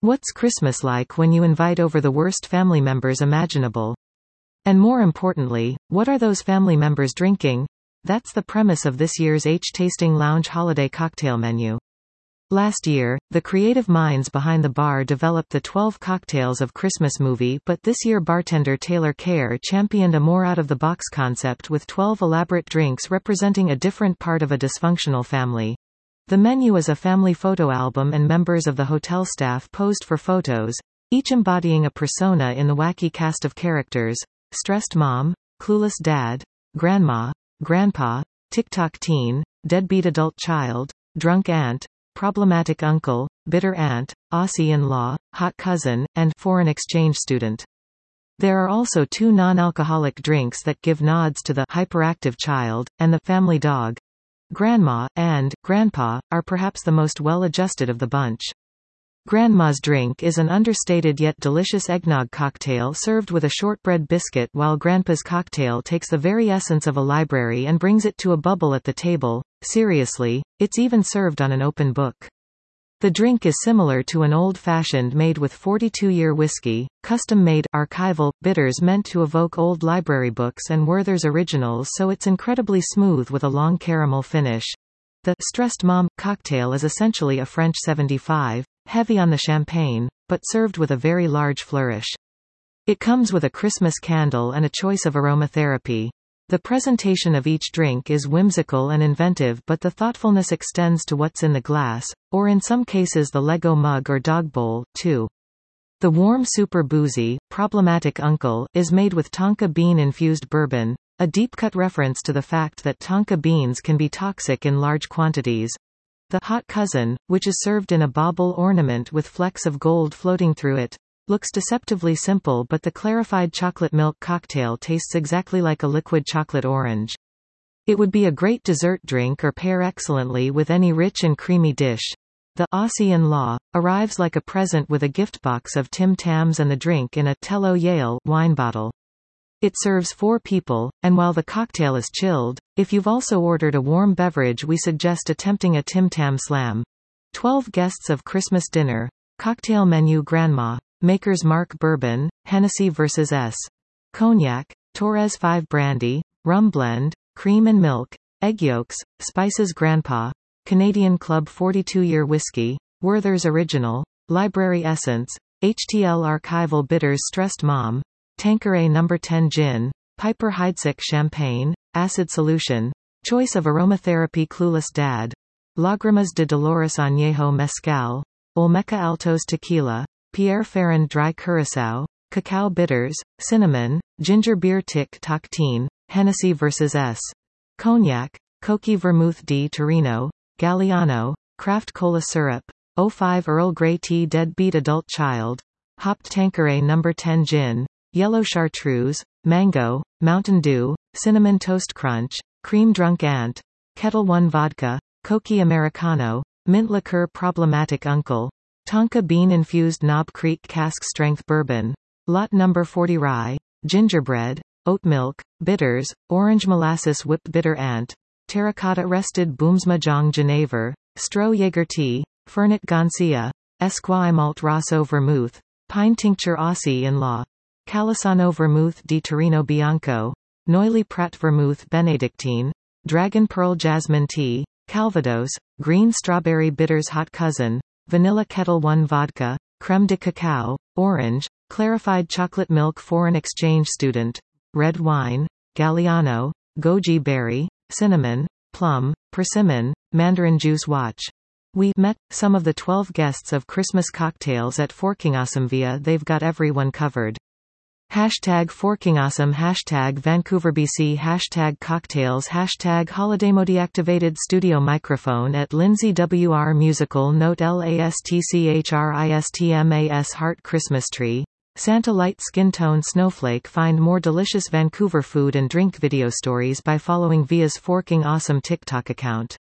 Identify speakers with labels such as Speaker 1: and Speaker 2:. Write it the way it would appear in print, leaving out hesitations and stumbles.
Speaker 1: What's Christmas like when you invite over the worst family members imaginable? And more importantly, what are those family members drinking? That's the premise of this year's H-Tasting Lounge holiday cocktail menu. Last year, the creative minds behind the bar developed the 12 cocktails of Christmas movie, but this year bartender Taylor Kerr championed a more out-of-the-box concept with 12 elaborate drinks representing a different part of a dysfunctional family. The menu is a family photo album and members of the hotel staff posed for photos, each embodying a persona in the wacky cast of characters: stressed mom, clueless dad, grandma, grandpa, TikTok teen, deadbeat adult child, drunk aunt, problematic uncle, bitter aunt, Aussie in-law, hot cousin, and foreign exchange student. There are also 2 non-alcoholic drinks that give nods to the hyperactive child, and the family dog. Grandma and grandpa are perhaps the most well-adjusted of the bunch. Grandma's drink is an understated yet delicious eggnog cocktail served with a shortbread biscuit, while Grandpa's cocktail takes the very essence of a library and brings it to a bubble at the table. Seriously, it's even served on an open book. The drink is similar to an old-fashioned made with 42-year whiskey, custom-made archival bitters meant to evoke old library books and Werther's originals, so it's incredibly smooth with a long caramel finish. The Stressed Mom cocktail is essentially a French 75, heavy on the champagne, but served with a very large flourish. It comes with a Christmas candle and a choice of aromatherapy. The presentation of each drink is whimsical and inventive, but the thoughtfulness extends to what's in the glass, or in some cases the Lego mug or dog bowl, too. The warm super boozy, problematic uncle is made with tonka bean-infused bourbon, a deep-cut reference to the fact that tonka beans can be toxic in large quantities. The hot cousin, which is served in a bauble ornament with flecks of gold floating through it, looks deceptively simple, but the clarified chocolate milk cocktail tastes exactly like a liquid chocolate orange. It would be a great dessert drink or pair excellently with any rich and creamy dish. The Aussie in-law arrives like a present with a gift box of Tim Tams and the drink in a Tello Yale wine bottle. It serves 4 people, and while the cocktail is chilled, if you've also ordered a warm beverage, we suggest attempting a Tim Tam Slam. 12 guests of Christmas dinner. Cocktail menu: Grandma, Maker's Mark Bourbon, Hennessy vs. S. Cognac, Torres 5 Brandy, Rum Blend, Cream and Milk, Egg Yolks, Spices Grandpa, Canadian Club 42-year Whiskey, Werther's Original, Library Essence, HTL Archival Bitters Stressed Mom, Tanqueray No. 10 Gin, Piper Heidsieck Champagne, Acid Solution, Choice of Aromatherapy Clueless Dad, Lágrimas de Dolores Añejo Mezcal, Olmeca Altos Tequila, Pierre Ferrand Dry Curaçao, Cacao Bitters, Cinnamon, Ginger Beer Tic Tac Teen, Hennessy vs. S. Cognac, Coqui Vermouth di Torino, Galliano, Craft Cola Syrup, 05 Earl Grey Tea Deadbeat Adult Child, Hopped Tanqueray No. 10 Gin, Yellow Chartreuse, Mango, Mountain Dew, Cinnamon Toast Crunch, Cream Drunk Aunt, Kettle One Vodka, Coqui Americano, Mint Liqueur Problematic Uncle, Tonka Bean-Infused Knob Creek Cask Strength Bourbon, Lot No. 40 Rye, Gingerbread, Oat Milk, Bitters, Orange Molasses Whipped Bitter Aunt, Terracotta Rested Boomsmajong Genever, Stro Jaeger Tea, Fernet Gancia, Esquire Malt Rosso Vermouth, Pine Tincture Aussie In-Law, Calisano Vermouth di Torino Bianco, Noilly Prat Vermouth Benedictine, Dragon Pearl Jasmine Tea, Calvados, Green Strawberry Bitters Hot Cousin, Vanilla Kettle One Vodka, Creme de Cacao, Orange, Clarified Chocolate Milk Foreign Exchange Student, Red Wine, Galliano, Goji Berry, Cinnamon, Plum, Persimmon, Mandarin Juice Watch. We met some of the 12 guests of Christmas cocktails at Forkingawesome via They've Got Everyone Covered. #ForkingAwesome #VancouverBC #cocktails #HolidayMode-Activated studio microphone at Lindsay WR Musical Note LASTCHRISTMAS Heart Christmas Tree Santa Light Skin Tone Snowflake. Find more delicious Vancouver food and drink video stories by following Via's Forking Awesome TikTok account.